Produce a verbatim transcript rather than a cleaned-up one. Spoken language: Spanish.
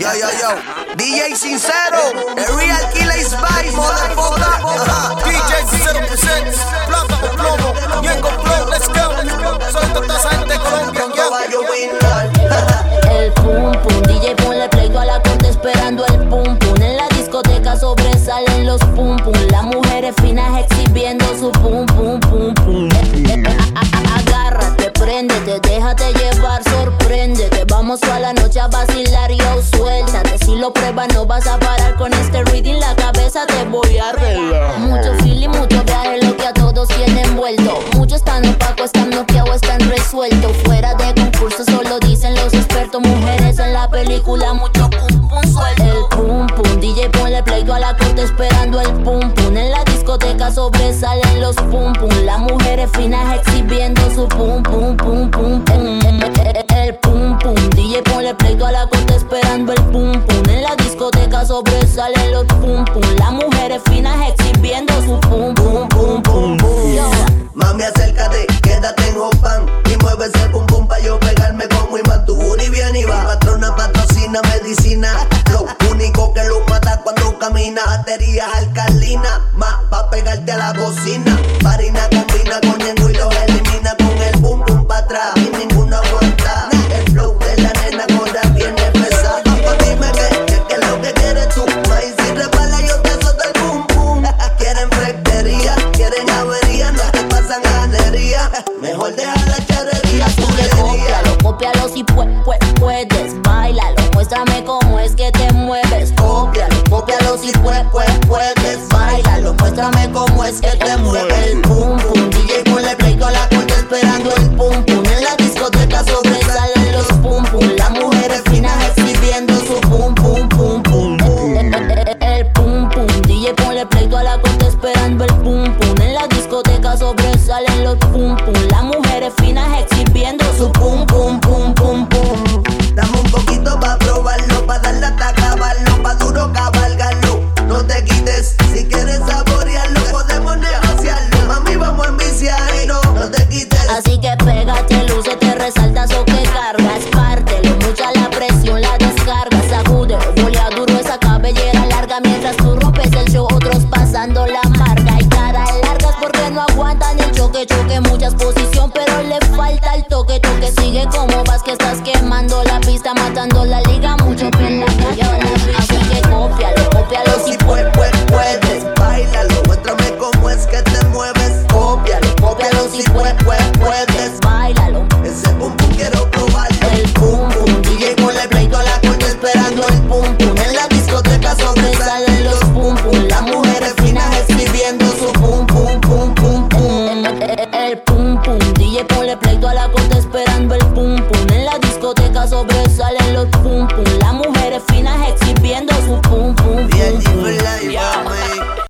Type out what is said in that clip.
Yo, yo, yo. D J Sincero, el Real Killer is back, motherfucker. D J Sincero presents Plata o Plomo, Ñengo Flow, let's go. Soy toda esa gente de Colombia, El pum pum, D J ponle play, toda la corte esperando el pum pum. En la discoteca sobresalen los pum pum. Las mujeres finas exhibiendo su pum pum pum pum. Agárrate, préndete, déjate llevar, sorpréndete. Vamos toda la noche a vacilar, yo, suéltate. Si lo pruebas no vas a parar con este reading, la cabeza te voy a arreglar. Mucho feeling, mucho viaje, lo que a todos tiene envuelto. Muchos están opacos, están noqueados, están resueltos. Fuera de concurso solo dicen los expertos. Mujeres en la película, mucho pum pum suelto. El pum pum, D J ponle play, toda la corte esperando el pum pum. En la discoteca sobresalen los pum pum. Las mujeres finas exhibiendo su pum pum pum pum pum. El pum pum, D J ponle play, toda la corte esperando el pum pum. En la discoteca sobresalen los pum pum. Las mujeres finas exhibiendo su pum pum pum pum pum. Mami, acércate, quédate en Hopan y mueve ese pum pum pa' yo pegarme como imán. Tu booty viene y va. Patrona patrocina medicina. Lo único que lo mata cuando camina. Baterías alcalinas, más pa' pegarte a la bocina. Farina combina con Ñengo y los elimina con el pum pum pa' atrás y ninguno aguanta. El flow de la nena ahora viene pesado. Papá, dime que, que, que lo que quieres tú. Maíz y resbala yo te suelto el pum pum. Quieren frectería, quieren avería, no te pasan ganería. Mejor deja la charrería. Tú le cópialo, cópialo si pue, pue, puedes. Báilalo, muéstrame cómo es que te mueves. Cópialo, cópialo si pue, pue, puedes. Báilalo, muéstrame cómo es que te mueves. El pum pum, D J ponle play, toda la corte esperando el pum pum. En la discoteca sobresalen los pum pum. Las mujeres finas exhibiendo su pum pum pum pum. El pum pum, D J ponle play, toda la corte esperando el pum pum. En la discoteca sobresalen los pum pum. Las mujeres finas exhibiendo su pum pum pum pum pum. Dame un poquito pa' probarlo, pa' darle hasta acabarlo, pa' duro cabalgarlo. No te quites, si quieres saborearlo, podemos negociarlo. Mami, vamos a enviciar y no, no te quites. Así que pégate, luce, te resaltas o que cargas. Pártelo, mucha la presión, la descarga. Sacude, volea duro esa cabellera larga. Mientras tú rompes el show, otros pasando la marca. Y caras largas porque no aguantan el choque, choque. Muchas posición, pero le falta el toque, toque. Sigue como vas que estás quemando la pista, matando la liga, mucho pena. Así que cópialo, cópialo si puedes, puedes, puedes. Báilalo, muéstrame cómo es que te mueves. Cópialo, cópialo si puedes, puedes, puedes. Báilalo, ese pum pum quiero probarlo. el pum pum, D J ponle play, toda la corte esperando el pum pum. En la discoteca sobresalen los pum pum. Las mujeres finas exhibiendo su pum pum pum pum pum. El pum pum, D J ponle play, toda la corte esperando el pum pum. En la discoteca sobresalen los pum pum. Las mujeres finas exhibiendo su pum pum pum pum. Bien, live life,